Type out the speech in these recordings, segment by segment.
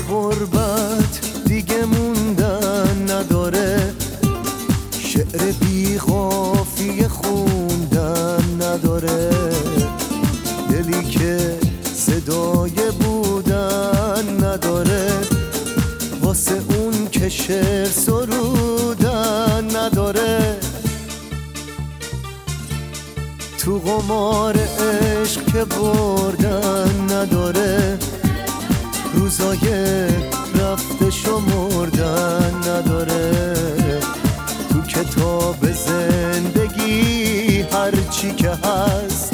غربت دیگه موندن نداره، شعر بی قافیه خوندن نداره، دلی که صدای بودن نداره، واسه اون که شعر سرودن نداره. تو قمار عشق که بردن نداره، روزای رفته شمردن نداره، تو کتاب زندگی هرچی که هست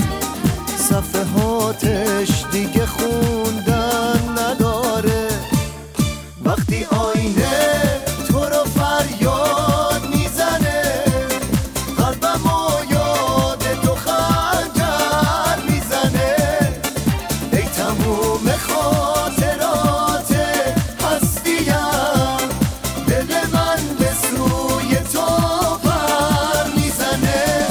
صفحاتش دیگه خوندن نداره. وقتی آینه تو رو فریاد میزنه، قلبمو یاد تو خنجر میزنه، ای تموم خاطرات هستیم، دل من به سوی تو پر میزنه.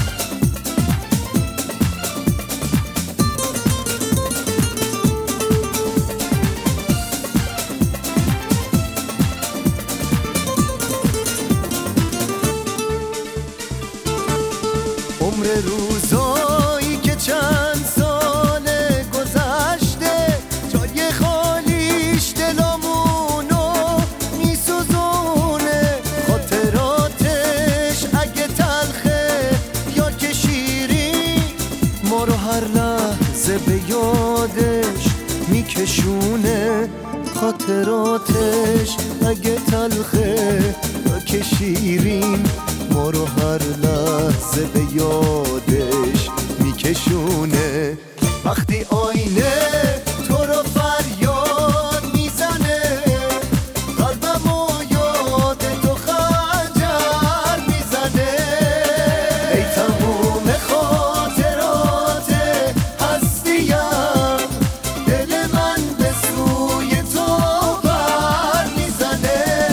عمر روزایی که چند سال گذشته، جای خالیش دلامونو میسوزونه، خاطراتش اگه تلخه یا که شیرین، ما رو هر لحظه به یادش میکشونه، خاطراتش اگه تلخه یا که شیرین، ما رو هر لحظه به یادش میکشونه. وقتی آینه تو رو فریاد میزنه، قلبمو یاد تو خنجر میزنه، ای تموم خاطرات هستیم، دل من به سوی تو پر میزنه.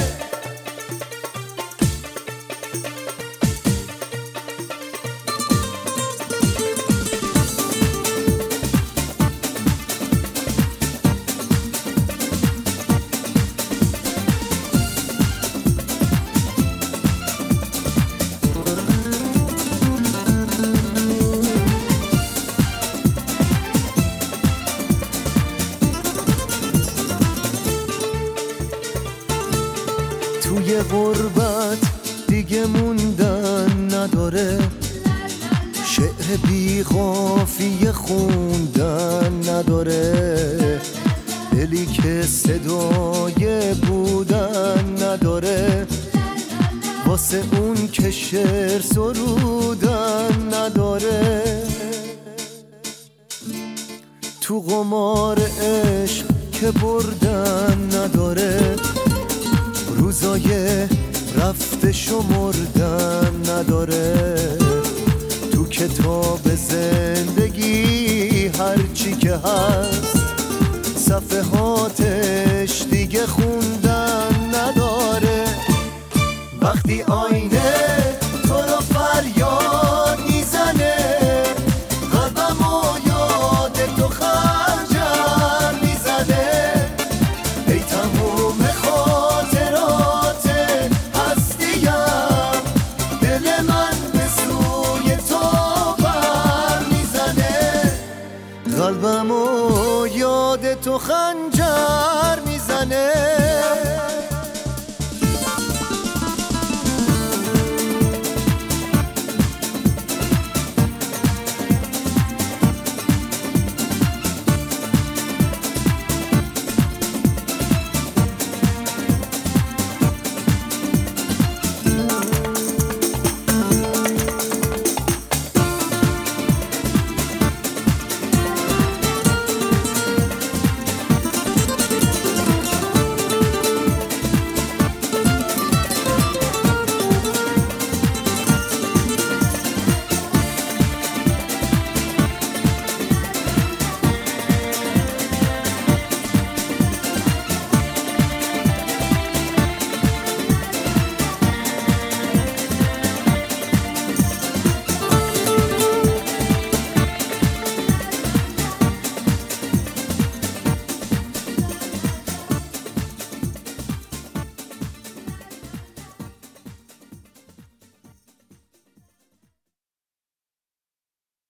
توی غربت دیگه موندن نداره، شعر بی قافیه خوندن نداره، دلی که صدای بودن نداره، واسه اون که شعر سرودن نداره. تو قمار عشق که بردن نداره، روزای رفته شمردن نداره، تو کتاب زندگی هرچی که هست صفحاتش دیگه خوندن نداره. وقتی آینه تو رو فریاد میزنه، قلبمو یاد تو خنجر میزنه، ای تموم خاطرات هستیم، دل من به سوی تو پر میزنه، قلبمو یاد تو خنجر